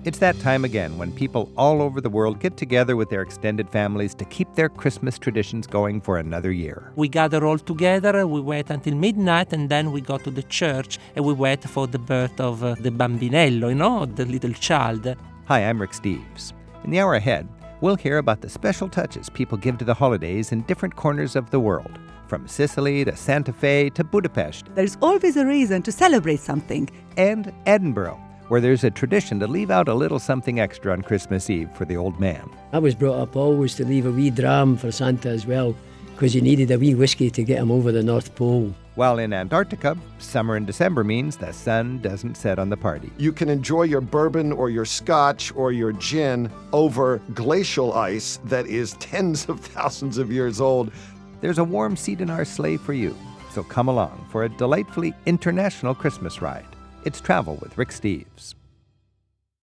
It's that time again when people all over the world get together with their extended families to keep their Christmas traditions going for another year. We gather all together, we wait until midnight, and then we go to the church and we wait for the birth of the bambinello, the little child. Hi, I'm Rick Steves. In the hour ahead, we'll hear about the special touches people give to the holidays in different corners of the world, from Sicily to Santa Fe to Budapest. There's always a reason to celebrate something. And Edinburgh, where there's a tradition to leave out a little something extra on Christmas Eve for the old man. I was brought up always to leave a wee dram for Santa as well, because you needed a wee whiskey to get him over the North Pole. While in Antarctica, summer in December means the sun doesn't set on the party. You can enjoy your bourbon or your scotch or your gin over glacial ice that is tens of thousands of years old. There's a warm seat in our sleigh for you, so come along for a delightfully international Christmas ride. It's Travel with Rick Steves.